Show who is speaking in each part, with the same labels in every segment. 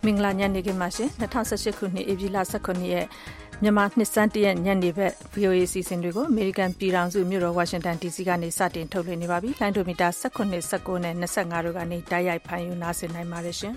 Speaker 1: မင်္ဂလာညနေခင်းပါရှင်2018ခုနှစ်ဧပြီလ19ရက်မြန်မာနှစ်စန်းတရက်ညနေဘက် VOA အစီအစဉ်တွေကိုအမေရိကန်ပြည်ထောင်စုမြို့တော်ဝါရှင်တန် DC ကနေစတင်ထုတ်လွှင့်နေပါပြီလိုင်းဒိုမီတာ18 19နဲ့25တို့ကနေတိုက်ရိုက်ဖန်ယူနားဆင်နိုင်ပါတယ်ရှင်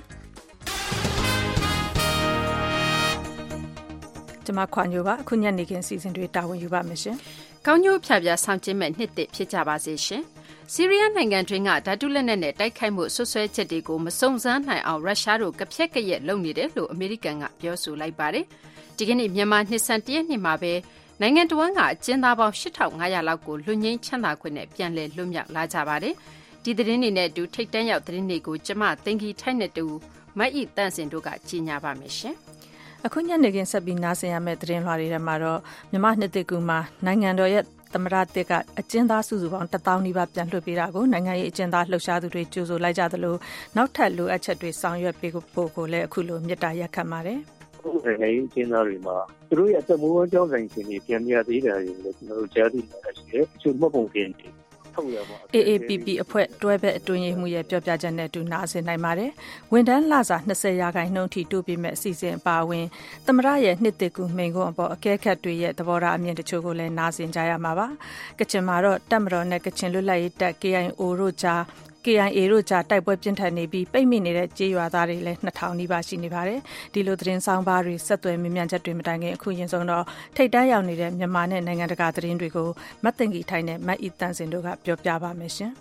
Speaker 1: ကျွန်မခွန်ညိုပါအခုညနေခင်းအစီအစဉ်တွေတာဝန်ယူပါမယ်ရှင်
Speaker 2: ကောင်းကျိုးဖြာဖြာဆောင်ကျင်းမဲ့နှစ်တစ်ဖြစ်ကြပါစေရှင်ဆီးရီးယားနိုင်ငံတွင်းကဓာတုလက်နက်နဲ့တိုက်ခိုက်မှုဆွဆွဲချက်တွေကိုမစုံစမ်းနိုင်အောင်ရုရှားတို့ကဖြက်ကရက်လုပ်နေတယ်လို့အမေရိကန်ကပြောဆိုလိုက်ပါတယ်ဒီကနေ့မြန်မာနှစ်စံတရက်နှစ်မှာပဲနိုင်ငံတော်ကအကျဉ်းသားပေါင်း8500လောက်ကိုလွတ်ငင်းချမ်းသာခွင့်နဲ့ပြန်လည်လွတ်မြောက်လာကြပါတယ်ဒီသတင်းတွေနဲ့အတူထိတ်တန့်ရောက်သတင်းတွေကိုကျမသိင်္ဂီထိုက်နဲ့တူမတ်ဤတန့်စင်တို့ကကြီးညာပါမယ်ရှင်
Speaker 1: အခုညနေခင်းဆက်ပြီးနားဆင်ရမယ့်သတင်းလွှာတွေထဲမှာတော့မြန်မာနှစ်တကူမှာနိုင်ငံတော်ရဲ့သမရတက်ကအကျဉ်းသားစုစုပေါင်း1000နီးပါးပြန်လွှတ်ပေးတာကိုနိုင်ငံရေးအကျဉ်းသားလှုပ်ရှားသူတွေကြိုဆိုလိုက်ကြသလိုနောက်ထပ်လိုအပ်ချက်တွေဆောင်ရွက်ပေးဖို့ကိုလည်းအခုလိုမြစ်တာရက်ခတ်ပါတယ်
Speaker 3: နိုင်ငံရေးအကျဉ်းသားတွေမှာသူတို့ရဲ့အသက်မွေးဝမ်းကြောင်းဆိုင်ရှင်တွေပြန်ပြသေးတယ်လို့ကျွန်တော်တို့ကြားသိနေတာရှိတယ်။ချုပ်မှတ်ပုံတင်တယ်ထုတ်ရမှာ
Speaker 1: AAPP အဖွဲ့တွဲဘက်အတွင်းရေးမှူးရဲ့ပြောပြချက်နဲ့အတူနားဆင်နိုင်ပါတယ်။ဝန်ထမ်းလစာ20%ထိတိုးပေးမဲ့အစီအစဉ်အပါအဝင်သမရရဲ့နှစ်တကူမိန်ခွန်းအပေါ်အကဲခတ်တွေရဲ့သဘောထားအမြင်တချို့ကိုလည်းနားဆင်ကြရမှာပါ။ကချင်မှာတော့တပ်မတော်နဲ့ကချင်လွတ်လပ်ရေးတပ် KIO တို့ကြားKIA တို့ကြားတိုက်ပွဲပြင်းထန်နေပြီးပိတ်မိနေတဲ့ကြေးရွာသားတွေလည်း2000နီးပါးရှိနေပါတယ်။ဒီလိုသတင်းဆောင်ပါတွေဆက်သွယ်မြင်မြန်ချက်တွေမတိုင်ခင်အခုရင်ဆုံးတော့ထိတ်တန့်ရောက်နေတဲ့မြန်မာနဲ့နိုင်ငံတကာသတင်းတွေကိုမတ်သိင်္ဂီထိုင်နဲ့မတ်ဤတန်စင်တို့ကပြောပြပါမယ်ရှင်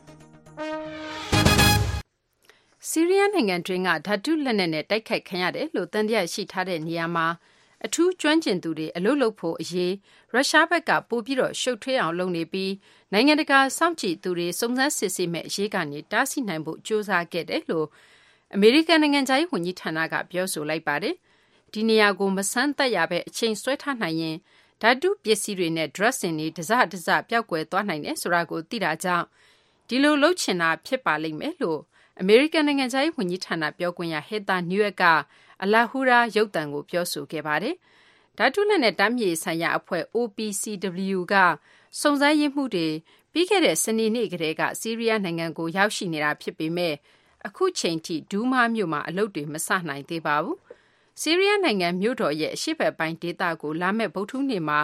Speaker 2: ။ဆီးရီးယားနိုင်ငံတွင်းကဓာတုလက်နက်နဲ့တိုက်ခိုက်ခံရတယ်လို့သံသယရှိထားတဲ့နေရာမှာအထူးကျွမ်းကျင်သူတွေအလုပ်လုပ်ဖို့အရေးရုရှားဘက်ကပို့ပြီးတော့ရှုပ်ထွေးအောင်လုပ်နေပြီးနိုင်ငံတကာစောင့်ကြည့်သူတွေစုံစမ်းစစ်ဆေးမဲ့အရေးကနေတားဆီးနိုင်ဖို့ကြိုးစားခဲ့တယ်လို့အမေရိကန်နိုင်ငံသားရေးဝန်ကြီးဌာနကပြောဆိုလိုက်ပါတယ်ဒီနေရာကိုမဆန်းသက်ရပဲအချိန်ဆွဲထားနိုင်ရင်ဓာတုပစ္စည်းတွေနဲ့ drug စင်တွေတစပျောက်ကွယ်သွားနိုင်တယ်ဆိုတာကိုသိတာကြောင့်ဒီလိုလှုပ်ချင်တာဖြစ်ပါလိမ့်မယ်လို့အမေရိကန်နိုင်ငံသားရေးဝန်ကြီးဌာနပြောခွင့်ရဟေသာနျူးယက်ကအလာဟူရာရုပ်သံကိုပြောဆိုခဲ့ပါတယ်ဓာတုလက်နက်တားမြစ်ဆိုင်ရာအဖွဲ့ OPCW ကစုံစမ်းရေးမှူးတွေပြီးခဲ့တဲ့စနေနေ့ကတည်းကဆီးရီးယားနိုင်ငံကိုရောက်ရှိနေတာဖြစ်ပေမဲ့အခုချိန်ထိဒူးမားမြို့မှာအလုပ်တွေမစနိုင်သေးပါဘူးဆီးရီးယားနိုင်ငံမြို့တော်ရဲ့အရှေ့ဘက်ပိုင်းဒေသကိုလာမယ့်ဗုဒ္ဓဟူးနေ့မှာ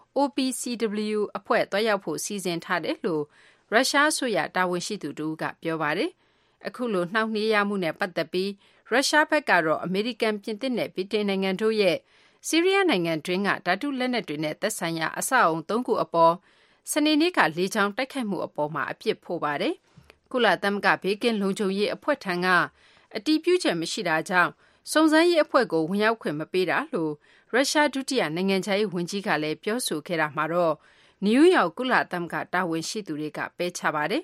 Speaker 2: OPCW အဖွဲ့တွားရောက်ဖို့စီစဉ်ထားတယ်လို့ရုရှားအစိုးရတာဝန်ရှိသူတို့ကပြောပါတယ်အခုလိုနှောင့်နှေးရမှုနဲ့ပတ်သက်ပြီးရုရှားဘက်ကတော့အမေရိကန်ပြင်သစ်နဲ့ဗြိတိန်နိုင်ငံတို့ရဲ့ဆီးရီးယားနိုင်ငံတွင်းကဓာတုလက်နက်တွေနဲ့သက်ဆိုင်ရာအဆောက်အုံ3ခုအပေါ်စနေနေ့ကလေကြောင်းတိုက်ခိုက်မှုအပေါ်မှာအပြစ်ဖို့ပါတယ်ကုလသမဂ္ဂဘေးကင်းလုံခြုံရေးအဖွဲ့ထံကအတည်ပြုချက်မရှိတာကြောင့်စုံစမ်းရေးအဖွဲ့ကိုဝင်ရောက်ခွင့်မပေးတာလို့ရုရှားဒုတိယနိုင်ငံခြားရေးဝန်ကြီးကလည်းပြောဆိုခဲ့တာမှာတော့နယူးယောက်ကုလသမဂ္ဂတာဝန်ရှိသူတွေကပယ်ချပါတယ်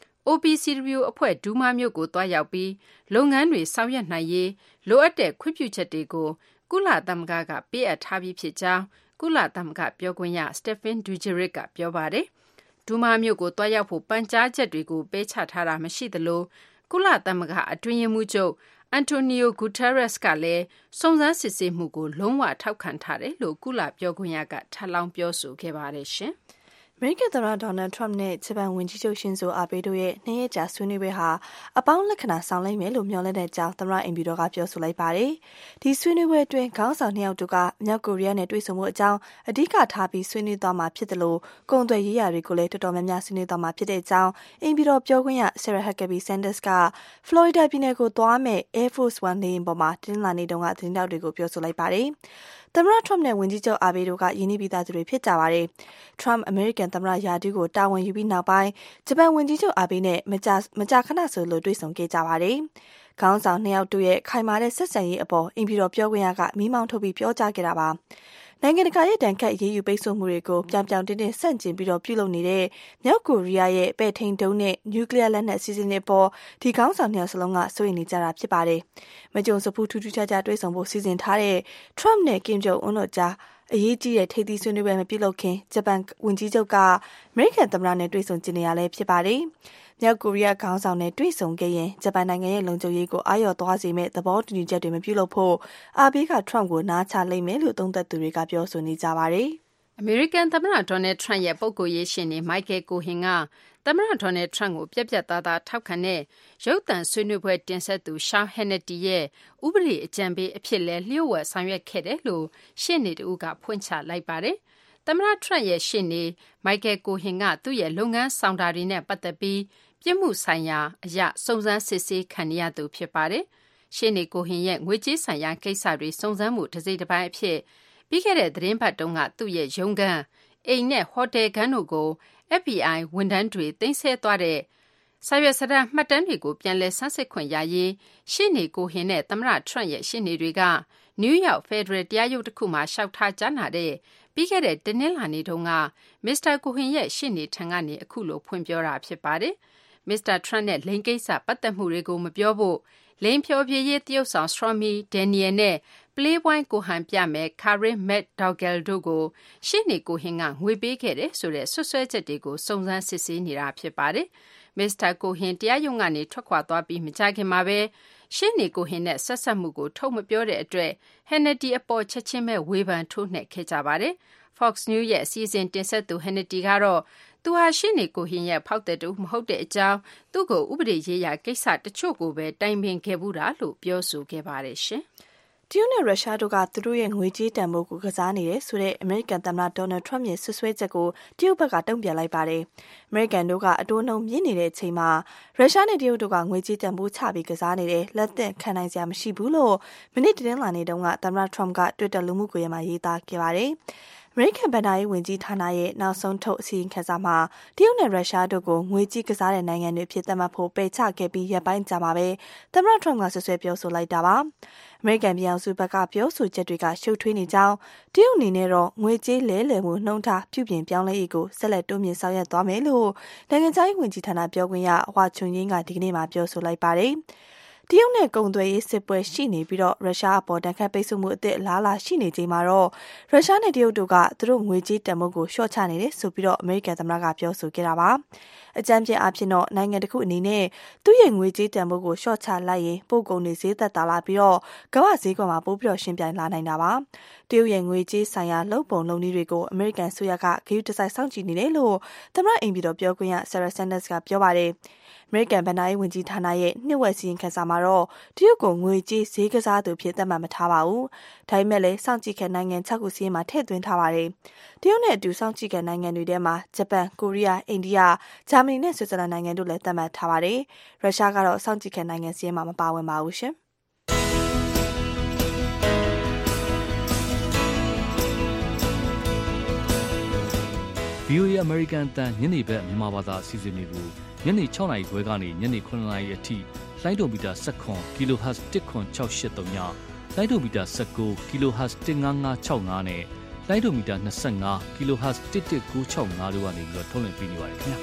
Speaker 2: OPCW အဖွဲ့ဒူးမားမြို့ကိုတွားရောက်ပြီးလုပ်ငန်းတွေဆောင်ရွက်နိုင်ရေးလိုအပ်တဲ့ခွင့်ပြုချက်တွေကိုကုလသမဂ္ဂကပေးအပ်ထားပြီးဖြစ်ကြောင်းကုလသမဂ္ဂပြောခွင့်ရစတက်ဖင်ဒူဂျရစ်ကပြောပါတယ်ဒူးမားမြို့ကိုတွားရောက်ဖို့ပန်ကြားချက်တွေကိုပေးချထားတာမရှိသလိုကုလသမဂ္ဂအတွင်းရေးမှူးချုပ်အန်တိုနီယိုဂူတာရက်စ်ကလည်းစုံစမ်းစစ်ဆေးမှုကိုလုံးဝထောက်ခံထားတယ်လို့ကုလပြောခွင့်ရကထပ်လောင်းပြောဆိုခဲ့ပါတယ်ရှင်
Speaker 4: အမေရိကန်သမ္မတဒေါ်နယ်ထရမ့်နဲ့ဂျပန်ဝန်ကြီးချုပ်ရှင်ဇိုအာဘေးတို့ရဲ့နှစ်ရက်ကြာဆွေးနွေးပွဲဟာအပေါင်းလက္ခဏာဆောင်လိမ့်မယ်လို့မျှော်လင့်တဲ့အကြောင်းသမ္မတအိမ်ဖြူတော်ကပြောဆိုလိုက်ပါတယ်။ဒီဆွေးနွေးပွဲအတွင်းခေါင်းဆောင်နှစ်ယောက်တို့ကမြောက်ကိုရီးယားနဲ့တွေ့ဆုံမှုအကြောင်းအဓိကထားပြီးဆွေးနွေးသွားမှာဖြစ်တယ်လို့ကုန်သွယ်ရေးရာတွေကိုလည်းတော်တော်များများဆွေးနွေးသွားမှာဖြစ်တဲ့အကြောင်းအိမ်ဖြူတော်ပြောခွင့်ရ Sarah Huckabee Sanders က Florida ပြည်နယ်ကိုသွားမဲ့ Air Force One လေယာဉ်ပေါ်မှာတင်းလာနေတုန်းကသတင်းတောက်တွေကိုပြောဆိုလိုက်ပါတယ်။သမ္မတထရမ့်နဲ့ဝန်ကြီးချုပ်အာဘေးတို့ကယင်းနှိပြီးသားသူတွေဖြစ်ကြပါတယ်။ထရမ့်အမေရိကန်သမ္မတရာထူးကိုတာဝန်ယူပြီးနောက်ပိုင်းဂျပန်ဝန်ကြီးချုပ်အာဘေးနဲ့မကြာခဏဆိုလို့တွေ့ဆုံခဲ့ကြပါတယ်။ခေါင်းဆောင်နှစ်ယောက်တို့ရဲ့ခိုင်မာတဲ့ဆက်ဆံရေးအပေါ်အိမ်ဖြူတော်ပြောခွင့်ရကမီးမောင်းထုတ်ပြီးပြောကြားခဲ့တာပါ။နိုင်ငံတကာရဲ့တန်ခတ်ရေးယူပိတ်ဆို့မှုတွေကိုပြောင်ပြောင်တင်းတင်းဆန့်ကျင်ပြီးပြုလုပ်နေတဲ့မြောက်ကိုရီးယားရဲ့ပဲ့ထိန်ဒုံးနဲ့နျူကလ িয়ার လက်နက်အစီအစဉ်တွေပေါ်ဒီခေါင်းဆောင်နှစ်ယောက်စလုံးကစိုးရိမ်နေကြတာဖြစ်ပါတယ်။မကြုံစဖူးထူးထူးခြားခြားတွေ့ဆုံဖို့စီစဉ်ထားတဲ့ထရမ့်နဲ့ကင်ဂျုံအွန်းတို့ကြားအရေးကြီးတဲ့ထိပ်သီးဆွေးနွေးပွဲမပြုလုပ်ခင်ဂျပန်ဝန်ကြီးချုပ်ကအမေရိကန်သမ္မတနဲ့တွေ့ဆုံကြနေရလဲဖြစ်ပါတယ်။မြောက်ကိုရီးယားခေါင်းဆောင်နဲ့တွေ့ဆုံခဲ့ရင်ဂျပန်နိုင်ငံရဲ့လုံခြုံရေးကိုအာရုံသွားစေမဲ့သဘောတူညီချက်တွေမပြုလုပ်ဖို့အာဘေးကထရမ့်ကိုနားချလိမ့်မယ်လို့သုံးသပ်သူတွေကပြောဆိုနေကြပါတယ်
Speaker 2: အမေရိကန်သမ္မတဒေါ်နယ်ထရန့်ရဲ့ပုဂ္ဂိုလ်ရေးရှင်နေမိုက်ကယ်ကိုဟင်ကသမ္မတ Donald Trump ကိုပြတ်ပြတ်သားသားထောက်ခံတဲ့ရုပ်သံဆွေးနွေးပွဲတင်ဆက်သူ Sean Hannity ရဲ့ဥပဒေအကြံပေးအဖြစ်လဲလျှို့ဝှက်ဆောင်ရွက်ခဲ့တယ်လို့ရှေ့နေတဦးကဖွင့်ချလိုက်ပါတယ်။သမ္မတ Trump ရဲ့ရှေ့နေ Michael Cohen ကသူ့ရဲ့လုပ်ငန်းဆောင်တာတွေနဲ့ပတ်သက်ပြီးပြစ်မှုဆိုင်ရာအရစုံစမ်းစစ်ဆေးခံရသူဖြစ်ပါတယ်။ရှေ့နေ Cohen ရဲ့ငွေကြေးဆိုင်ရာကိစ္စတွေစုံစမ်းမှုတစ်စိတ်တစ်ပိုင်းအဖြစ်ပြီးခဲ့တဲ့သတင်းပတ်တုန်းကသူ့ရဲ့ရုံးခန်းအိမ်နဲ့ဟိုတယ်ခန်းတို့ကို FBI ဝန်ထမ်းတွေသိမ်းဆည်းသွားတဲ့စာရွက်စာတမ်းမှတ်တမ်းတွေကိုပြန်လည်ဆန်းစစ်ခွင့်ရရေးရှေ့နေကိုဟင်နဲ့သမ္မတ Trump ရဲ့ရှေ့နေတွေကနယူးယောက်ဖက်ဒရယ်တရားရုံးတစ်ခုမှာလျှောက်ထားကြားနာတဲ့ပြီးခဲ့တဲ့တနင်္လာနေ့တုန်းကမစ္စတာကိုဟင်ရဲ့ရှေ့နေထံကနေအခုလိုဖွင့်ပြောတာဖြစ်ပါတယ်။မစ္စတာ Trump နဲ့လိင်ကိစ္စပတ်သက်မှုတွေကိုမပြောဖို့လိင်ဖြောပြရေးတရုတ်ဆောင် Stormy Daniel နဲ့ Playboy ကိုဟန်ပြမယ် Karen McDougal တို့ကိုရှေ့နေကိုဟင်ကငွေပေးခဲ့တယ်ဆိုတဲ့ဆွဆွဲချက်တွေကိုစုံစမ်းစစ်ဆေးနေတာဖြစ်ပါတယ်။မစ္စတာကိုဟင်တရားရုံးကနေထွက်ခွာသွားပြီးမကြခင်မှာပဲရှေ့နေကိုဟင်နဲ့ဆက်ဆက်မှုကိုထုတ်မပြောတဲ့အတွက် Hannity အပေါ်ချက်ချင်းပဲဝေဖန်ထိုးနှက်ခဲ့ကြပါတယ်။ Fox News ရဲ့အစီအစဉ်တင်ဆက်သူ Hannity ကတော့သူဟာရှေ့နေကိုဟင်ရဲ့ဖောက်တဲ့တူမဟုတ်တဲ့အကြောင်းသူ့ကိုဥပဒေရေးရာကိစ္စတချို့ကိုပဲတိုင်ပင်ခဲ့ဘူးတာလို့ပြောဆိုခဲ့ပါတယ်ရှင်။
Speaker 4: တရုတ်နဲ့ရုရှားတို့ကသူတို့ရဲ့ငွေကြေးတန်ဖိုးကိုကစားနေတယ်ဆိုတဲ့အမေရိကန်သမ္မတဒေါ်နယ်ထရမ့်ရဲ့ဆွဆွဲချက်ကိုတရုတ်ဘက်ကတုံ့ပြန်လိုက်ပါတယ်။အမေရိကန်တို့ကအတိုးနှုန်းမြင့်နေတဲ့အချိန်မှာရုရှားနဲ့တရုတ်တို့ကငွေကြေးတန်ဖိုးချပြီးကစားနေတယ်လက်သင့်ခံနိုင်စရာမရှိဘူးလို့မနေ့တနင်္လာနေ့တုန်းကသမ္မတထရမ့်က Twitter လူမှုကွန်ရက်မှာရေးသားခဲ့ပါတယ်။အမေရိကန်ဗဏ္ဍာရေးဝန်ကြီးဌာနရဲ့နောက်ဆုံးထုတ်အစီရင်ခံစာမှာတရုတ်နဲ့ရုရှားတို့ကိုငွေကြေးကစားတဲ့နိုင်ငံတွေဖြစ်သတ်မှတ်ဖို့ပယ်ချခဲ့ပြီးရက်ပိုင်းကြာမှာပဲသမ္မတထရမ့်ကဆွဆွဲပြောဆိုလိုက်တာပါ။အမေရိကန်ပြည်အောင်စုဘက်ကပြောဆိုချက်တွေကရှုပ်ထွေးနေကြောင်းတရုတ်အနေနဲ့တော့ငွေကြေးလဲလှယ်မှုနှုန်းထားပြုပြင်ပြောင်းလဲရေးကိုဆက်လက်တိုးမြှင့်ဆောင်ရွက်သွားမယ်လို့နိုင်ငံခြားရေးဝန်ကြီးဌာနပြောခွင့်ရဟွာချွန်ယင်းကဒီကနေ့မှပြောဆိုလိုက်ပါတယ်။တရုတ်နဲ့ကုန်သွယ်ရေးစစ်ပွဲရှိနေပြီးတော့ရုရှားအပေါ်တန်ခတ်ပိတ်ဆို့မှုအသစ်လားလာရှိနေချိန်မှာတော့ရုရှားနဲ့တရုတ်တို့ကသူတို့ငွေကြေးတန်ဖိုးကိုလျှော့ချနေတယ်ဆိုပြီးတော့အမေရိကန်သမ္မတကပြောဆိုခဲ့တာပါအကြမ်းဖျင်းအဖြစ်တော့နိုင်ငံတစ်ခုအနေနဲ့သူ့ရဲ့ငွေကြေးတန်ဖိုးကိုလျှော့ချလိုက်ရင်ပို့ကုန်တွေဈေးသက်သာလာပြီးတော့ကမ္ဘာဈေးကွက်မှာပိုပြီးတော့ရှင်ပြိုင်လာနိုင်တာပါတရုတ်ရဲ့ငွေကြေးဆိုင်ရာလုပ်ပုံလုပ်နည်းတွေကိုအမေရိကန်ဆိုရကဂရုတစိုက်စောင့်ကြည့်နေတယ်လို့သမ္မတအိမ်ပြည်တော်ပြောခွင့်ရ Sarah Sanders ကပြောပါတယ်အမေရိကန်ဗဏ္ဍာရေးဝန်ကြီးဌာနရဲ့နှစ်ဝက်စီရင်ခံစာမှာတော့တရုတ်ကိုငွေကြေးဈေးကစားသူဖြစ်သတ်မှတ်မထားပါဘူး။ဒါပေမဲ့လည်းစောင့်ကြည့်ခဲ့နိုင်ငံ6ခုစီးရင်မှာထည့်သွင်းထားပါတယ်။တရုတ်နဲ့အတူစောင့်ကြည့်ခဲ့နိုင်ငံတွေထဲမှာဂျပန်၊ကိုရီးယား၊အိန္ဒိယ၊ဂျာမနီနဲ့ဆွစ်ဇာလန်နိုင်ငံတို့လည်းသတ်မှတ်ထားပါတယ်။ရုရှားကတော့စောင့်ကြည့်ခဲ့နိုင်ငံစီးရင်မှာမပါဝင်ပါဘူးရှင်။
Speaker 5: VOA American အတန်ညနေဘက်မြန်မာဘာသာအစီအစဉ်တွေကိုညနေ6:00 နာရီခွဲကနေညနေ9:00 နာရီအထိလိုင်းဒိုမီတာ19 kHz 10683ညလိုင်းဒိုမီတာ19 kHz 15565နဲ့လိုင်းဒိုမီတာ25 kHz 11965တို့ကနေပြီးတော့ထုတ်လွှင့်ပေးနေပါတယ်ခင်ဗျာ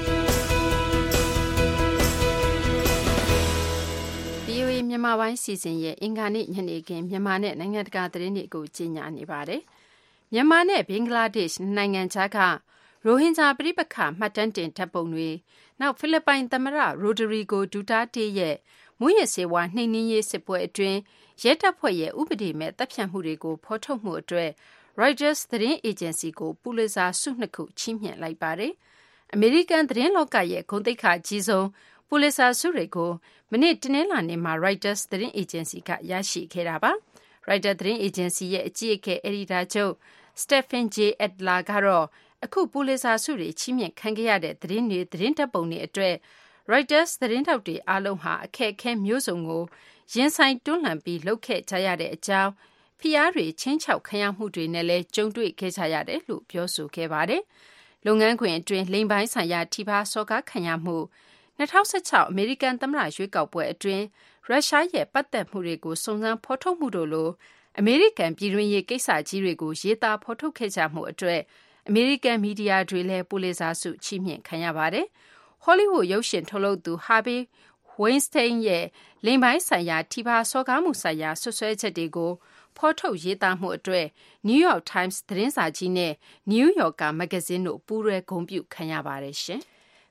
Speaker 2: VOA မြန်မာပိုင်းစီစဉ်ရဲ့အင်္ဂါနေ့ညနေခင်းမြန်မာနဲ့နိုင်ငံတကာသတင်းတွေကိုကြီးညာနေပါတယ်မြန်မာနဲ့ဘင်္ဂလားဒေ့ရှ်နိုင်ငံခြားကရိုဟင်ဂျာပြည်ပခါမှတ်တမ်းတင်ဓာတ်ပုံတွေနောက်ဖိလစ်ပိုင်သမ္မတရိုဒရီဂိုဒူတာတေးရဲ့မူရစ်စေဝါနှိမ်နင်းရေးစစ်ပွဲအတွင်းရဲတပ်ဖွဲ့ရဲ့ဥပဒေမဲ့တပ်ဖြတ်မှုတွေကိုဖော်ထုတ်မှုအတွက် Reuters သတင်းအေဂျင်စီကိုပူလစ်ဇာဆု2ခုချီးမြှင့်လိုက်ပါတယ်။ အမေရိကန်သတင်းလောကရဲ့ဂုဏ်သိက္ခာအကြီးဆုံးပူလစ်ဇာဆုတွေကိုမနေ့တနင်္လာနေ့မှာ Reuters သတင်းအေဂျင်စီကရရှိခဲ့တာပါ။ Reuters သတင်းအေဂျင်စီရဲ့အကြီးအကဲအယ်ဒီတာချုပ် Stephen J. Adler ကတော့အခုပူလစ်ဇာဆုတွေချီးမြှင့်ခံခဲ့ရတဲ့သတင်းတွေသတင်းဓာတ်ပုံတွေအတွက် Reuters သတင်းထောက်တွေအားလုံးဟာအခက်အခဲမျိုးစုံကိုရင်ဆိုင်တွန်းလှန်ပြီးလုပ်ခဲ့ကြရတဲ့အကြောင်းဖိအားတွေချင်းချောက်ခံရမှုတွေနဲ့လည်းကြုံတွေ့ခဲ့ကြရတယ်လို့ပြောဆိုခဲ့ပါတယ်။လုပ်ငန်းခွင်အတွင်းလိင်ပိုင်းဆိုင်ရာထိပါစော်ကားခံရမှု2016အမေရိကန်သမ္မတရွေးကောက်ပွဲအတွင်းရုရှားရဲ့ပတ်သက်မှုတွေကိုစုံစမ်းဖော်ထုတ်မှုတို့လိုအမေရိကန်ပြည်တွင်းရေးကိစ္စကြီးတွေကိုရေးသားဖော်ထုတ်ခဲ့ကြမှုအတွက်အမေရိကန်မီဒီယာတွေလည်းပူလစ်ဇာဆုချီးမြှင့်ခံရပါတယ်။ Hollywood ရုပ်ရှင်ထုတ်လုပ်သူ Harvey Weinstein ရဲ့လိင်ပိုင်းဆိုင်ရာထိပါစော်ကားမှုဆိုင်ရာဆွဆွဲချက်တွေကိုဖော်ထုတ်ရေးသားမှုအတွက် New York Times သတင်းစာကြီးနဲ့ New Yorker မဂ္ဂဇင်းတို့ပူးတွဲဂုဏ်ပြုခံရပါတယ်ရှင်။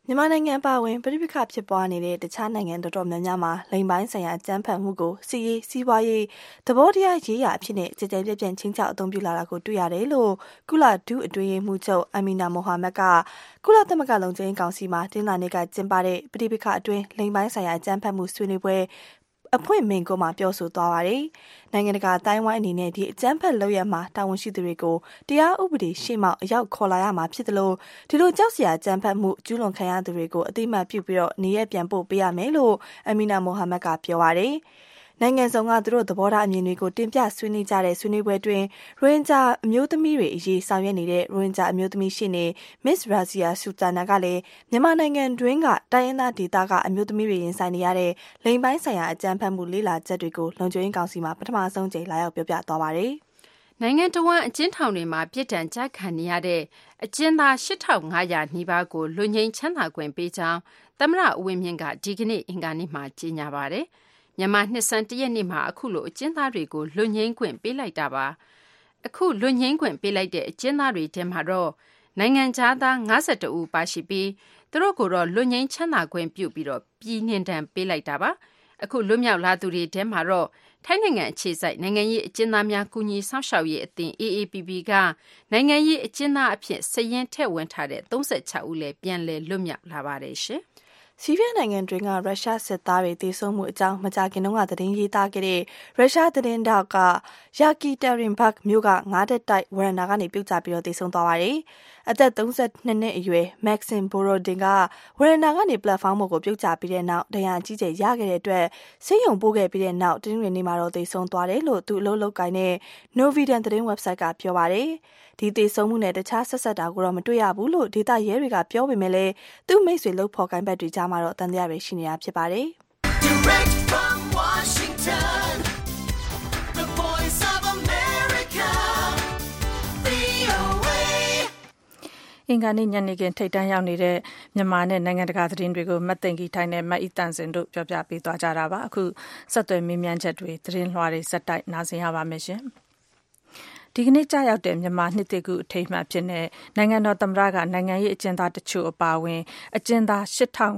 Speaker 4: မြန်မာနိုင်ငံပါဝင်ပဋိပက္ခဖြစ်ပွားနေတဲ့တခြားနိုင်ငံတော်တော်များများမှာလိင်ပိုင်းဆိုင်ရာကြမ်းဖက်မှုကိုစီးရေးစီးပွားရေးသဘောတရားရေးရာအဖြစ်နဲ့ကြည်ကြဲပြည့်ပြည့်ချင်းချောက်အသုံးပြုလာတာကိုတွေ့ရတယ်လို့ကုလဒုအတွင်းရေးမှူးချုပ်အမီနာမိုဟာမက်ကကုလသမဂ္ဂလုံခြုံရေးကောင်စီမှာတင်းလာနေကကျင်းပတဲ့ပဋိပက္ခအတွင်းလိင်ပိုင်းဆိုင်ရာကြမ်းဖက်မှုဆွေးနွေးပွဲအဖွင့်မိန့်ခွန်းမှာပြောဆိုသွားပါတယ်။နိုင်ငံတကာတိုင်းဝိုင်းအနေနဲ့ဒီအကြမ်းဖက်လုပ်ရမှာတာဝန်ရှိသူတွေကိုတရားဥပဒေရှေ့မှောက်အရောက်ခေါ်လာရမှာဖြစ်တယ်လို့ဒီလိုကြောက်စရာကြမ်းဖက်မှုကျူးလွန်ခံရသူတွေကိုအသိမှတ်ပြုပြီးနေရပြန်ပို့ပေးရမယ်လို့အမီနာမိုဟာမက်ကပြောပါတယ်။နိုင်ငံစုံကသူတို့သဘောထားအမြင်တွေကိုတင်ပြဆွေးနွေးကြတဲ့ဆွေးနွေးပွဲတွင်ရိုဟင်ဂျာအမျိုးသမီးတွေအရေးဆောင်ရွက်နေတဲ့ရိုဟင်ဂျာအမျိုးသမီးရှေ့နေ Miss Razia Sultana ကလည်းမြန်မာနိုင်ငံတွင်းကတိုင်းရင်းသားဒေသကအမျိုးသမီးတွေရင်ဆိုင်နေရတဲ့လိင်ပိုင်းဆိုင်ရာအကြမ်းဖက်မှုလေးလာချက်တွေကိုလုံခြုံရေးကောင်စီမှာပထမဆုံးကြိမ်လာရောက်ပြောပြသွားပါတယ်
Speaker 2: ။နိုင်ငံတော်ဝန်အကျဉ်းထောင်တွေမှာပြစ်ဒဏ်ကျခံနေရတဲ့အကျဉ်းသား8500နီးပါးကိုလွတ်ငြိမ်းချမ်းသာခွင့်ပေးကြောင်းသမ္မတဦးဝင်းမြင့်ကဒီကနေ့အင်္ဂါနေ့မှာကြေညာပါတယ်။မြန်မာနှစ်ဆန်း1ရက်နေ့မှာအခုလိုအကျဉ်းသားတွေကိုလွတ်ငြိမ်းခွင့်ပေးလိုက်တာပါ။အခုလွတ်ငြိမ်းခွင့်ပေးလိုက်တဲ့အကျဉ်းသားတွေထဲမှာတော့နိုင်ငံခြားသား52ဦးပါရှိပြီးသူတို့ကိုတော့လွတ်ငြိမ်းချမ်းသာခွင့်ပြုပြီးတော့ပြည်နှင်ဒဏ်ပေးလိုက်တာပါ။အခုလွတ်မြောက်လာသူတွေထဲမှာတော့ထိုင်းနိုင်ငံအခြေစိုက်နိုင်ငံရေးအကျဉ်းသားများကူညီဆောင်ရှောက်ရေးအသင်း AAPP ကနိုင်ငံရေးအကျဉ်းသားအဖြစ်စာရင်းထည့်ဝင်ထားတဲ့36ဦးလည်းပြန်လည်လွတ်မြောက်လာပါတယ်ရှင်။
Speaker 4: ဆီးရီးယားနိုင်ငံတွင်းကရုရှားစစ်သားတွေတေဆုံးမှုအကြောင်းမကြာခင်တုန်းကသတင်းရေးသားခဲ့တဲ့ရုရှားသတင်းတောက်ကယာကီတရင်ဘတ်မြို့က9တက်တိုက်ဝရန်နာကနေပြုတ်ကျပြီးတေဆုံးသွားပါတယ်။အသက်32နှစ်အရွယ်မက်ဆင်ဘိုရိုဒင်ကဝရန်နာကနေပလက်ဖောင်းပေါ်ကိုပြုတ်ကျပြီးတဲ့နောက်ဒဏ်ရာကြီးကျယ်ရခဲ့တဲ့အတွက်ဆေးရုံပို့ခဲ့ပြီးတဲ့နောက်တင်းတွင်နေမှာတော့တေဆုံးသွားတယ်လို့သူအလုပ်လုပ်ကိုင်တဲ့ Novidan သတင်း website ကပြောပါတယ်။ဒီတေဆုံးမှုနဲ့တခြားဆက်ဆက်တာကိုတော့မတွေ့ရဘူးလို့ဒေသရဲတွေကပြောပေမဲ့လည်းသူ့မိတ်ဆွေလုပ်ဖော်ကိုင်ဘက်တွေကြားမှာတော့တန်တရားတွေရှိနေတာဖြစ်ပါတယ်။ Direct from Washington, the voice of America, VOA
Speaker 1: အင်္ဂါနေ့ညနေခင်းထိပ်တန်းရောက်နေတဲ့မြန်မာနဲ့နိုင်ငံတကာသတင်းတွေကိုမတ်သိင်္ဂီထိုင်နဲ့မတ်အီတန်စင်တို့ပြောပြပေးသွားကြတာပါအခုဆက်သွယ်မေးမြန်းချက်တွေသတင်းလွှာတွေစက်တိုက်နားဆင်ရပါမယ်ရှင်ဒီကနေ့ကြာရောက်တဲ့မြန်မာနှစ်တကူအထိမ်းအမှတ်ဖြစ်တဲ့နိုင်ငံတော်သမ္မတကနိုင်ငံရေးအကျဉ်းသားတချို့အပါအဝင်အကျဉ်းသား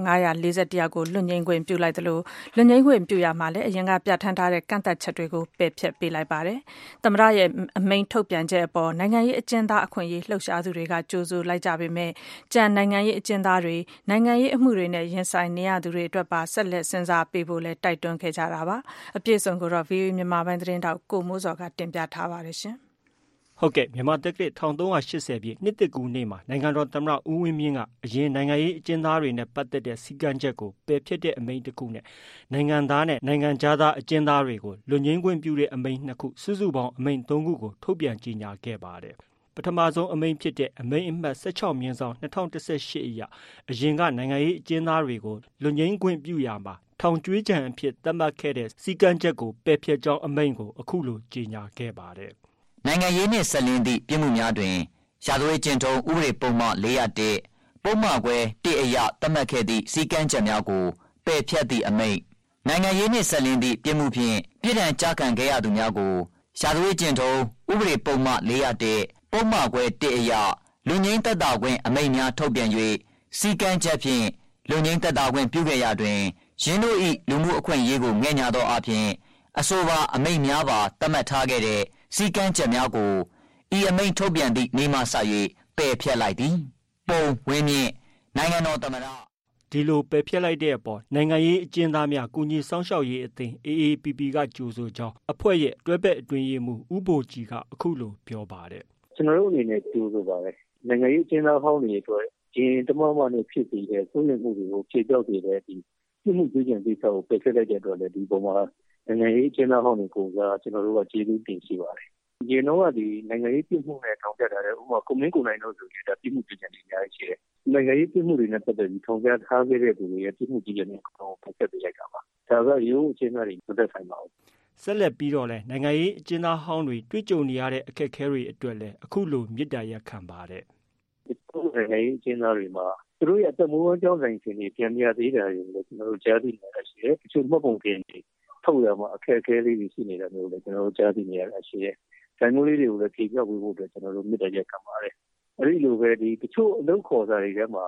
Speaker 1: 8541ယောက်ကိုလွတ်ငြိမ်းခွင့်ပြုလိုက်တယ်လို့လွတ်ငြိမ်းခွင့်ပြုရမှာလည်းအရင်ကပြဋ္ဌာန်းထားတဲ့ကန့်သတ်ချက်တွေကိုပယ်ဖျက်ပေးလိုက်ပါတယ်။သမ္မတရဲ့အမိန့်ထုတ်ပြန်ချက်အပေါ်နိုင်ငံရေးအကျဉ်းသားအခွင့်အရေးလှုပ်ရှားသူတွေကကြိုးစိုးလိုက်ကြပေမဲ့ကြံနိုင်ငံရေးအကျဉ်းသားတွေနိုင်ငံရေးအမှုတွေနဲ့ရင်ဆိုင်နေရသူတွေအတွက်ပါဆက်လက်စဉ်းစားပေးဖို့လည်းတိုက်တွန်းခဲ့ကြတာပါ။အပြည့်စုံကိုတော့ VOA မြန်မာပိုင်းသတင်းတောက်ကိုမိုးစောကတင်ပြထားပါတယ်ရှင်။
Speaker 6: ဟုတ်ကဲ့မြန်မာတက္ကသိုလ်1380ပြည့်နှစ်တကူနေ့မှာနိုင်ငံတော်သမ္မတဦးဝင်းမြင့်ကအရင်နိုင်ငံရေးအကျဉ်းသားတွေနဲ့ပတ်သက်တဲ့စည်းကမ်းချက်ကိုပယ်ဖျက်တဲ့အမိန့်တစ်ခုနဲ့နိုင်ငံသားနဲ့နိုင်ငံခြားသားအကျဉ်းသားတွေကိုလွတ်ငြိမ်းခွင့်ပြုတဲ့အမိန့်2ခုစုစုပေါင်းအမိန့်3ခုကိုထုတ်ပြန်ကြေညာခဲ့ပါတယ်ပထမဆုံးအမိန့်ဖြစ်တဲ့အမိန့်အမှတ်16/2018အရအရင်ကနိုင်ငံရေးအကျဉ်းသားတွေကိုလွတ်ငြိမ်းခွင့်ပြုရာမှာထောင်ကြွေးကြံအဖြစ်သတ်မှတ်ခဲ့တဲ့စည်းကမ်းချက်ကိုပယ်ဖျက်ကြောင်းအမိန့်ကိုအခုလိုကြေညာခဲ့ပါတယ်
Speaker 7: နိုင်ငံရေးနှင့်ဆက်လင်းသည့်ပြစ်မှုများတွင်ရာဇဝတ်ကျင့်ထုံးဥပဒေပုံမှန်401ပုံမှန်ခွဲ1အရသတ်မှတ်ခဲ့သည့်စည်းကမ်းချက်များကိုပယ်ဖျက်သည့်အမိန့်နိုင်ငံရေးနှင့်ဆက်လင်းသည့်ပြစ်မှုဖြင့်ပြည်ထောင်ကျခံခဲ့ရသူများကိုရာဇဝတ်ကျင့်ထုံးဥပဒေပုံမှန်401ပုံမှန်ခွဲ1အရလူငင်းသက်သာခွင့်အမိန့်များထုတ်ပြန်၍စည်းကမ်းချက်ဖြင့်လူငင်းသက်သာခွင့်ပြုခဲ့ရာတွင်ရင်းတို့၏လူမှုအခွင့်အရေးကိုငဲ့ညှာသောအပြင်အဆိုပါအမိန့်များပါသတ်မှတ်ထားခဲ့တဲ့စည်းကမ်းချက်များကိုဤအမိန့်ထုတ်ပြန်သည့်နေ့မှစ၍ပယ်ဖျက်လိုက်သည်ပုံဝင်းမြင့်နိုင်ငံတော်သမ္မတ
Speaker 6: ဒီလိုပယ်ဖျက်လိုက်တဲ့အပေါ်နိုင်ငံရေးအကျဉ်းသားများကူညီဆောင်ရှောက်ရေးအသင်း AAPP ကကြိုဆိုကြောင်းအဖွဲ့ရဲ့တွဲဘက်အတွင်းရေးမှူးဦးဘိုကြည်ကအခုလိုပြောပါတယ်
Speaker 3: ကျွန်တော်တို့အနေနဲ့ကြိုဆိုပါတယ်နိုင်ငံရေးအကျဉ်းသားဟောင်းတွေအတွက်ဒီတမမနဲ့ဖြစ်ပြီးတဲ့ဆုံးဖြတ်မှုတွေကိုဖြေပြောက်နေတဲ့ဒီပြမှုကြင်ကိစ္စကိုပယ်ဖျက်လိုက်တဲ့အတွက်လည်းဒီပုံမှာနိုင်ငံရေးအကျဉ်းသားဟောင်းတွေကိုကျွန်တော်တို့ကကျေးဇူးတင်ရှိပါတယ်။ဒီတော့ဒီနိုင်ငံရေးပြမှုနဲ့ထောင်ကျထားတဲ့ဥပမာကွန်မင်းကိုနိုင်တို့ဆိုရင်ဒါပြမှုကြင်တွေအများကြီးရှိတယ်။နိုင်ငံရေးပြမှုတွေနဲ့ပတ်သက်ပြီးထောင်ကျထားခဲ့တဲ့သူတွေရဲ့ပြမှုကြင်တွေကိုပယ်ဖျက်ပေးလိုက်တာပါ။ဒါကရိုးအကျဉ်းသားတွေမသက်ဆိုင်ပါဘူး
Speaker 6: ။ဆက်လက်ပြီးတော့လည်းနိုင်ငံရေးအကျဉ်းသားဟောင်းတွေတွေ့ကြုံနေရတဲ့အခက်အခဲတွေအတွက်လည်းအခုလိုမြစ်တာရက်ခံပါတယ်
Speaker 3: ။ဒီနိုင်ငံရေးအကျဉ်းသားတွေမှာသူတို့ရဲ့အသက်မွေးဝမ်းကြောင်းဆိုင်ရှင်တွေပြန်ပြသေးတယ်လို့ကျွန်တော်တို့ကြားသိနေရရှိတယ်။တချို့မှတ်ပုံတင်တွေထုတ်ရမှာအခက်အခဲလေးတွေရှိနေတာမျိုးလည်းကျွန်တော်တို့ကြားသိနေရရှိတယ်။ဒါမျိုးလေးတွေကိုလည်းဖြေပြောက်ပေးဖို့အတွက်ကျွန်တော်တို့မြစ်တရက်ခံပါတယ်။အဲဒီလိုပဲဒီတချို့အလုပ်ခေါ်စာတွေထဲမှာ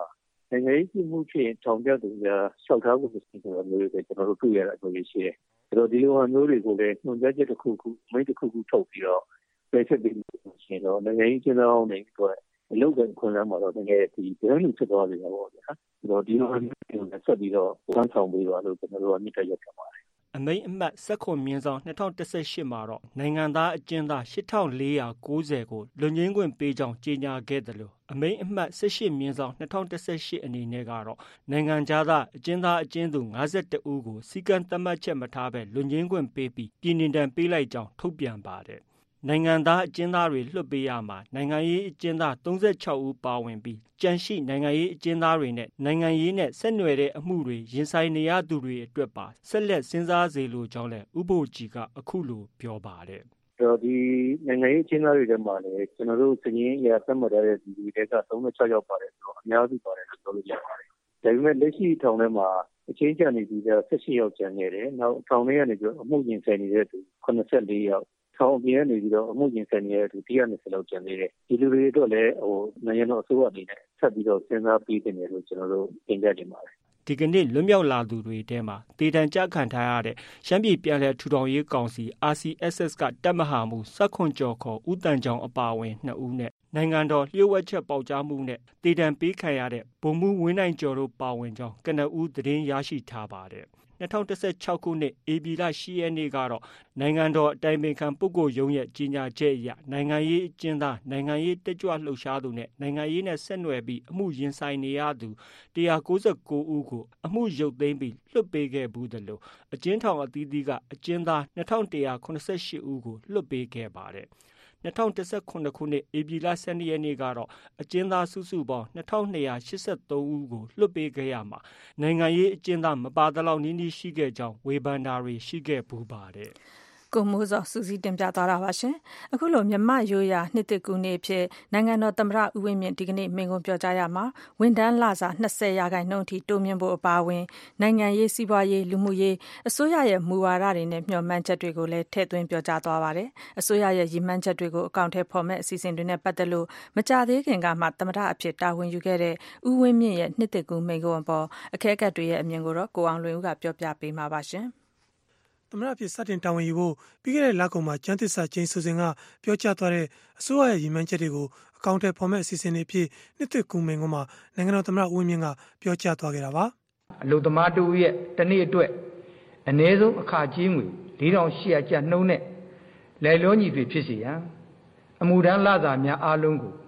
Speaker 3: နိုင်ငံရေးပြစ်မှုဖြစ်ထောင်ပြသူကလျှောက်ထားဖို့မရှိဆိုတာမျိုးတွေကျွန်တော်တို့တွေ့ရတာမျိုးရှိတယ်။ဆိုတော့ဒီလိုမျိုးတွေကိုလည်းညွှန်ကြားချက်တစ်ခုခုမိန့်တစ်ခုခုထုတ်ပြီးတော့ပယ်ဖျက်ပြီးရှင်တော့နိုင်ငံရေးကျင်းပအောင်နေပြီးတော့အလုပ်ကခွင့်လမ်းမှာတော့တကယ်ဒီဒရလူဖြစ်သွားပြီပေါ့ဗျာ။ဆိုတော့ဒီလိုမျိုးတွေဆက်ပြီးတော့ဝန်ဆောင်ပေးပါလို့ကျွန်တော်တို့ကမြစ်တရက်ထားပါတယ်
Speaker 6: အမိန့်အမှတ်19/2018မှာတော့နိုင်ငံသားအကျဉ်းသား8490ကိုလွတ်ငြိမ်းခွင့်ပေးကြောင်းကြေညာခဲ့တယ်လို့အမိန့်အမှတ်18/2018အနေနဲ့ကတော့နိုင်ငံခြားသားအကျဉ်းသားအကျဉ်းသူ52ဦးကိုစီကံသတ်မှတ်ချက်မထားဘဲလွတ်ငြိမ်းခွင့်ပေးပြီးပြည်နှင်ဒဏ်ပေးလိုက်ကြောင်းထုတ်ပြန်ပါတယ်နိုင်ငံသားအကျဉ်းသားတွေလွှတ်ပေးရမှာနိုင်ငံရေးအကျဉ်းသား36ဦးပါဝင်ပြီးကြန့်ရှိနိုင်ငံရေးအကျဉ်းသားတွေနဲ့နိုင်ငံရေးနဲ့ဆက်နွယ်တဲ့အမှုတွေရင်ဆိုင်နေရသူတွေအတွက်ပါဆက်လက်စဉ်းစားစေလိုကြောင်းလည်းဥပ္ပိုလ်ကြီးကအခုလိုပြောပါတယ်
Speaker 3: ဒီနိုင်ငံရေးအကျဉ်းသားတွေထဲမှာလည်းကျွန်တော်တို့စည်ရင်းအရာသတ်မှတ်ထားတဲ့ဒီတွေက36ယောက်ပါတယ်ဆိုတော့အများစုပါတယ်လို့ပြောလို့ရပါတယ်။ဒါပေမဲ့လက်ရှိထောင်ထဲမှာအချင်းချန်နေပြီးတော့18ယောက်ကျန်နေတယ်။နောက်ထောင်ထဲကနေပြီးအမှုရင်ဆိုင်နေတဲ့သူ84ယောက်ထောင်ပြင်နေပြီးတော့အမှုရင်ဆိုင်နေတဲ့သူ120လောက်ကျန်နေတယ်။ဒီလူတွေအတွက်လည်းနိုင်ငံတော်အစိုးရအနေနဲ့ဆက်ပြီးတော့စဉ်းစားပေးနေတယ်လို့ကျွန်တော်တို့တင်ပြတင်ပါတယ်
Speaker 6: ဒီကနေ့လွတ်မြောက်လာသူတွေထဲမှာတေတံကြခံထားရတဲ့ရှမ်းပြည်ပြည်လဲထူထောင်ရေးကောင်စီ RCSS ကတပ်မဟာမှုစက္ခွန်ကျော်ခေါ်ဦးတန်ချောင်းအပါအဝင်2ဦးနဲ့နိုင်ငံတော်လျှို့ဝှက်ချက်ပေါက်ကြားမှုနဲ့တေတံပေးခံရတဲ့ဗိုလ်မှူးဝင်းနိုင်ကျော်တို့ပါဝင်ကြောင်းကနဦးသတင်းရရှိထားပါတယ်2016ခုနှစ်ဧပြီလ10ရက်နေ့ကတော့နိုင်ငံတော်အတိုင်ပင်ခံပုဂ္ဂိုလ်ရုံးရဲ့ကြီးညာချက်အရနိုင်ငံရေးအကျဉ်းသားနိုင်ငံရေးတက်ကြွလှုပ်ရှားသူနဲ့နိုင်ငံရေးနဲ့ဆက်နွယ်ပြီးအမှုရင်ဆိုင်နေရသူ199ဦးကိုအမှုရုပ်သိမ်းပြီးလွှတ်ပေးခဲ့ဘူးတယ်လို့အကျဉ်းထောင်အသီးသီးကအကျဉ်းသား2188ဦးကိုလွှတ်ပေးခဲ့ပါတယ်2019ခုနှစ်ဧပြီလ12ရက်နေ့ကတော့အကျဉ်းသားစုစုပေါင်း2283ဦးကိုလွှတ်ပေးခဲ့ရမှာနိုင်ငံရေးအကျဉ်းသားမပါသလောက်နီးနီးရှိခဲ့ကြောင်းဝေဖန်တာတွေရှိခဲ့ပူပါတယ်
Speaker 1: ကိုမိုးစောစူးစီးတင်ပြသွားတာပါရှင်။အခုလိုမြမရိုးရာနှစ်တကူနေ့ဖြစ်နိုင်ငံတော်သမ္မတဦးဝင်းမြင့်ဒီကနေ့မိန့်ခွန်းပြောကြားရမှာဝန်ထမ်းလစာ20%အထိတိုးမြင့်ဖို့အပါအဝင်နိုင်ငံရေးစီးပွားရေးလူမှုရေးအစိုးရရဲ့မူဝါဒတွေနဲ့မျှော်မှန်းချက်တွေကိုလည်းထည့်သွင်းပြောကြားသွားပါတယ်။အစိုးရရဲ့ရည်မှန်းချက်တွေကိုအကောင့်ထဲပေါ်မဲ့အစီအစဉ်တွေနဲ့ပတ်သက်လို့မကြသေးခင်ကမှသမ္မတအဖြစ်တာဝန်ယူခဲ့တဲ့ဦးဝင်းမြင့်ရဲ့နှစ်တကူမိန့်ခွန်းအပေါ်အခဲကက်တွေရဲ့အမြင်ကိုတော့ကိုအောင်လွင်ဦးကပြောပြပေးမှာပါရှင်။
Speaker 8: သမ္မတဖြစ်စတင်တာဝန်ယူဖို့ပြီးခဲ့တဲ့လကုန်မှာကျန်းသစ္စာကျင်းဆိုစဉ်ကပြောကြားသွားတဲ့အစိုးရရဲ့ရည်မှန်းချက်တွေကိုအကောင့်ထဲပေါ်မဲ့အစီအစဉ်တွေအဖြစ်နှစ်သက်ကူမင်ကွန်းမှာနိုင်ငံတော်သမ္မတဦးဝင်းမြင့်ကပြောကြားသွားခဲ့တာပါ
Speaker 9: အလုံသမားတို့ရဲ့တနေ့အတွက်အ ਨੇ ဆုံးအခကြီးငွေ4800ကျပ်နှုန်းနဲ့လယ်လောညီတွေဖြစ်စေရန်အမှုထမ်းလစာများအားလုံးကို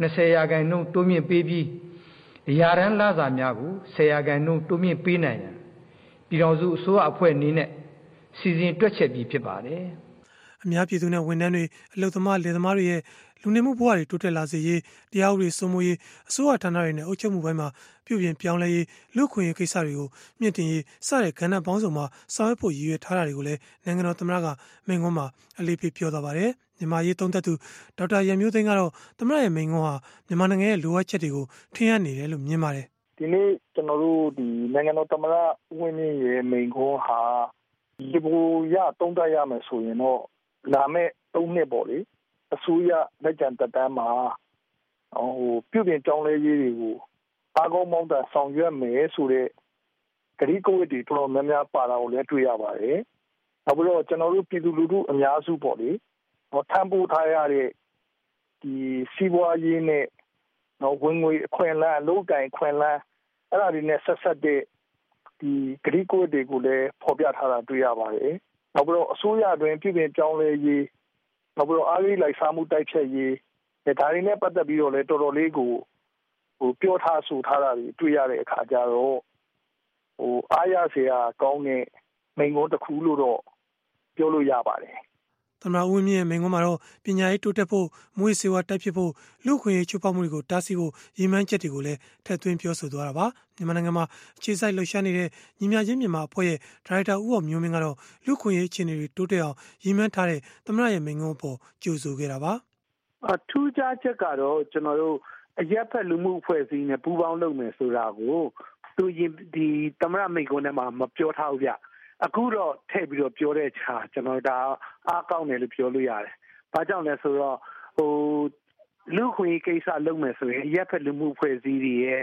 Speaker 9: 20%တိုးမြင့်ပေးပြီးအရာထမ်းလစာများကို10%တိုးမြင့်ပေးနိုင်ရန်ပြည်ထောင်စုအစိုးရအဖွဲ့အနေနဲ့စီစဉ်တွက်ချက်ပြီးဖြစ်ပါတယ်
Speaker 8: ။အများပြည်သူနဲ့ဝန်ထမ်းတွေအလုပ်သမားလယ်သမားတွေရဲ့လူနေမှုဘဝတွေတိုးတက်လာစေရေးတရားဥပဒေစိုးမိုးရေးအစိုးရဌာနတွေနဲ့အုပ်ချုပ်မှုပိုင်းမှာပြုပြင်ပြောင်းလဲရေးလူ့ခွင့်ရေးကိစ္စတွေကိုမြင့်တင်ရေးစတဲ့ကဏ္ဍပေါင်းစုံမှာဆောင်ရွက်ဖို့ရည်ရွယ်ထားတာတွေကိုလည်းနိုင်ငံတော်သမ္မတကမိန့်ခွန်းမှာအလေးပေးပြောသွားပါတယ်။မြန်မာရေးသုံးသပ်သူဒေါက်တာရန်မျိုးသိန်းကတော့သမ္မတရဲ့မိန့်ခွန်းဟာမြန်မာနိုင်ငံရဲ့လိုအပ်ချက်တွေကိုထင်ဟပ်နေတယ်လို့မြင်ပါတယ်
Speaker 10: ။ဒီနေ့ကျွန်တော်တို့ဒီနိုင်ငံတော်သမ္မတဦးဝင်းမြင့်ရဲ့မိန့်ခွန်းဟာဒီဘူရသုံးသပ်ရမယ်ဆိုရင်တော့လာမယ့်3နှစ်ပေါ့လေအစိုးရလက်ကျန်သက်တမ်းမှာပြုပြင်ပြောင်းလဲရေးတွေကိုအားကောင်းမောင်းတာဆောင်ရွက်မယ်ဆိုတဲ့ကတိကဝတ်တွေတော်တော်များများပါတာကိုလည်းတွေ့ရပါတယ်။နောက်ပြီးတော့ကျွန်တော်တို့ပြည်သူလူထုအများစုပေါ့လေထမ်းပိုးထားရတဲ့ဒီစီးပွားရေးနဲ့ဝင်ငွေအခွင့်အလမ်းအလုပ်ကိုင်ခွင့်လမ်းအဲ့ဒါတွေနဲ့ဆက်ဆက်တဲ့ဒီဂရိကိုတွေကိုလည်းဖော်ပြထားတာတွေ့ရပါတယ်။နောက်ပြီးတော့အစိုးရအတွင်းပြည်ပြင်ပြောင်းလဲရေးနောက်ပြီးတော့အားလေးလိုက်စားမှုတိုက်ဖြတ်ရေးဒါတွေနဲ့ပတ်သက်ပြီးတော့လည်းတော်တော်လေးကိုပြောထားဆိုထားတာတွေတွေ့ရတဲ့အခါကျတော့အားရစရာကောင်းတဲ့မိန့်ခွန်းတစ်ခုလို့တော့ပြောလို့ရပါတယ်
Speaker 8: ။သမ္မတဦးဝင်းမြင့်ရဲ့မိန့်ခွန်းမှာတော့ပညာရေးတိုးတက်ဖို့မွေးစေဝါတိုက်ဖြစ်ဖို့လူ့ခွင့်ရေးချိုးဖောက်မှုတွေကိုတားဆီးဖို့ရည်မှန်းချက်တွေကိုလည်းထည့်သွင်းပြောဆိုသွားတာပါမြန်မာနိုင်ငံမှာအခြေစိုက်လှုပ်ရှားနေတဲ့ညီမျှခြင်းမြန်မာအဖွဲ့ရဲ့ဒါရိုက်တာဦးအောင်မျိုးမင်းကတော့လူ့ခွင့်ရေးအခြေအနေတွေတိုးတက်အောင်ရည်မှန်းထားတဲ့သမ္မတရဲ့မိန့်ခွန်းအပေါ်ကြိုဆိုခဲ့တာပါ
Speaker 10: ထူးခြားချက်ကတော့ကျွန်တော်တို့အရက်ဖက်လူမှုအဖွဲ့အစည်းနဲ့ပူးပေါင်းလုပ်မယ်ဆိုတာကိုသူဒီသမ္မတမိန့်ခွန်းထဲမှာမပြောထားဘူးဗျအခုတော့ထည့်ပြီးတော့ပြောတဲ့ခြာကျွန်တော်ဒါအားကောင်းတယ်လို့ပြောလို့ရတယ်။ဘာကြောင့်လဲဆိုတော့လူခွင့်ကိစ္စလုပ်မယ်ဆိုရင်ရက်ဖက်လူမှုဖွဲ့စည်းတွေရဲ့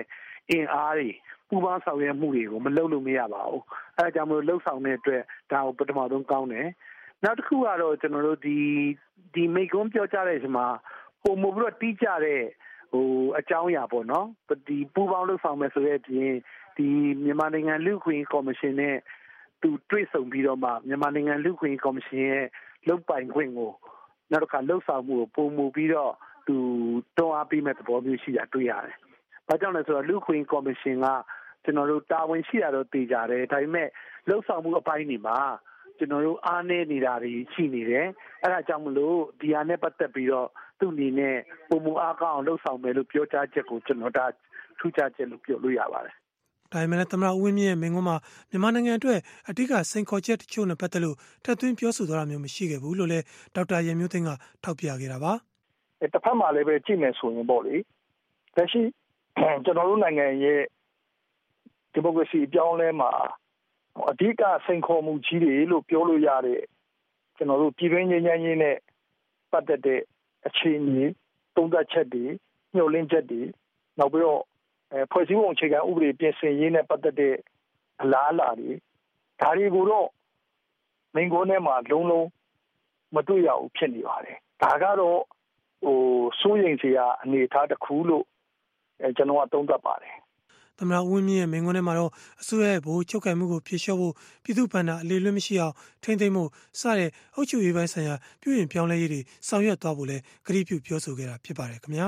Speaker 3: အင်အားတွေပူးပေါင်းဆောင်ရွက်မှုတွေကိုမလုပ်လို့မရပါဘူး။အဲဒါကြောင့်မလို့လှုပ်ဆောင်တဲ့အတွက်ဒါကိုပထမဆုံးကောင်းတယ်။နောက်တစ်ခုကတော့ကျွန်တော်တို့ဒီမိတ်ကွန်းပြောကြတဲ့အချိန်မှာပုံမပြီးတော့တီးကြတဲ့အကြောင်းအရာပေါ့နော်။ဒီပူးပေါင်းလှုပ်ဆောင်မယ်ဆိုတဲ့အပြင်ဒီမြန်မာနိုင်ငံလူ့ခွင့်ကော်မရှင်နဲ့သူတွေ့ဆုံပြီးတော့မှမြန်မာနိုင်ငံလူ့ခွင့်ကော်မရှင်ရဲ့လုပ်ပိုင်ခွင့်ကိုနောက်တစ်ခါလှုပ်ဆောင်မှုကိုပုံမပြီးတော့သူတွန်းအားပေးမဲ့သဘောမျိုးရှိတာတွေ့ရတယ်။ဘာကြောင့်လဲဆိုတော့လူ့ခွင့်ကော်မရှင်ကကျွန်တော်တို့တာဝန်ရှိတာတော့သိကြတယ်ဒါပေမဲ့လှုပ်ဆောင်မှုအပိုင်းတွေမှာကျွန်တော်တို့အားနည်းနေတာတွေရှိနေတယ်အဲဒါကြောင့်မလို့ဒီဟာနဲ့ပတ်သက်ပြီးတော့သူ့အနေနဲ့ပုံမအားကောင်းအောင်လှုပ်ဆောင်မယ်လို့ပြောကြားချက်ကိုကျွန်တော်ဒါထူးခြားချက်လို့ပြောလို့ရပါတယ်
Speaker 8: ဒါပေမဲ့သမ္မတဦးဝင်းမြင့်ရဲ့မိန့်ခွန်းမှာမြန်မာနိုင်ငံအတွက်အဓိကစိန်ခေါ်ချက်တချို့နဲ့ပတ်သက်လို့ထပ်သွင်းပြောဆိုသွားတာမျိုးမရှိခဲ့ဘူးလို့လည်းဒေါက်တာရန်မျိုးသိန်းကထောက်ပြခဲ့တာပါ
Speaker 10: တစ်ဖက်မှာလည်းပဲကြည့်မယ်ဆိုရင်ပေါ့လေလက်ရှိကျွန်တော်တို့နိုင်ငံရဲ့ဒီမိုကရေစီအပြောင်းလဲမှာအဓိကစိန်ခေါ်မှုကြီးတွေလို့ပြောလို့ရတဲ့ကျွန်တော်တို့ပြည်တွင်းငြိမ်းချမ်းရေးနဲ့ပတ်သက်တဲ့အခြေအနေသုံးသပ်ချက်တွေညှို့လင်းချက်တွေနောက်ပြီးတော့ဖွဲ့စည်းပုံအခြေခံဥပဒေပြင်ဆင်ရေးနဲ့ပတ်သက်တဲ့အလားအလာတွေဒါတွေကိုတော့မိန့်ခွန်းထဲမှာလုံးလုံးမတွေ့ရဘူးဖြစ်နေပါတယ်ဒါကတော့စိုးရိမ်စရာအနေအထားတစ်ခုလို့ကျွန်တော်ကသုံးသပ်ပါတယ်
Speaker 8: သမ္မတဦးဝင်းမြင့်ရဲ့မိန့်ခွန်းထဲမှာတော့အစိုးရရဲ့ဗဟိုချုပ်ကိုင်မှုကိုဖြေလျှော့ဖို့ပြည်သူ့ဘဏ္ဍာအလေလွတ်မရှိအောင်ထိန်းသိမ်းဖို့စတဲ့အုပ်ချုပ်ရေးပိုင်းဆိုင်ရာပြုပြင်ပြောင်းလဲရေးတွေဆောင်ရွက်သွားဖို့လည်းကတိပြုပြောဆိုခဲ့တာဖြစ်ပါတယ်ခင်ဗျာ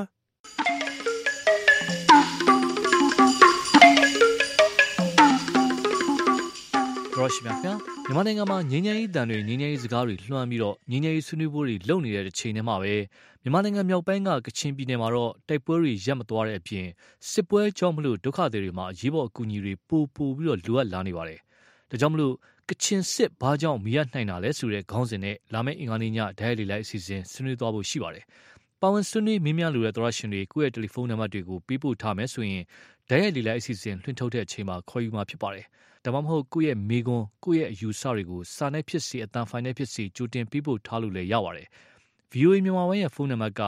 Speaker 5: ရောရှိမြခင်မြန်မာနိုင်ငံမှာငြိမ်းချမ်းရေးတန်တွေငြိမ်းချမ်းရေးစကားတွေလွှမ်းပြီးတော့ငြိမ်းချမ်းရေးဆွေးနွေးပွဲတွေလုပ်နေတဲ့ချိန်ထဲမှာပဲမြန်မာနိုင်ငံမြောက်ပိုင်းကကချင်ပြည်နယ်မှာတော့တိုက်ပွဲတွေရပ်မသွားတဲ့အပြင်စစ်ပွဲကြောင့်မလို့ဒုက္ခသည်တွေမှာအရေးပေါ်အကူအညီတွေပိုပြီးတော့လိုအပ်လာနေပါတယ်။ဒါကြောင့်မလို့ကချင်စစ်ဘာကြောင့်မရနိုင်တာလဲဆိုတဲ့ခေါင်းစဉ်နဲ့လာမယ့်အင်္ဂါနေ့ညဒိုင်ရီလိုက်အစီအစဉ်ဆွေးနွေးသွားဖို့ရှိပါတယ်။ပါဝင်ဆွေးနွေးမင်းများလိုတဲ့သောရရှင်တွေကိုယ့်ရဲ့တယ်လီဖုန်းနံပါတ်တွေကိုပေးပို့ထားမယ်ဆိုရင်ဒိုင်ရီလိုက်အစီအစဉ်လွှင့်ထုတ်တဲ့အချိန်မှာခေါ်ယူမှာဖြစ်ပါတယ်။ဒါမှမဟုတ်ကိုယ့်ရဲ့မိကွန်းကိုယ့်ရဲ့အယူဆတွေကိုစာနဲ့ဖြစ်စေအတန်ဖိုင်နဲ့ဖြစ်စေကြိုတင်ပေးပို့ထားလို့လည်းရပါတယ်။ VOA မြန်မာပိုင်းရဲ့ဖုန်းနံပါတ်က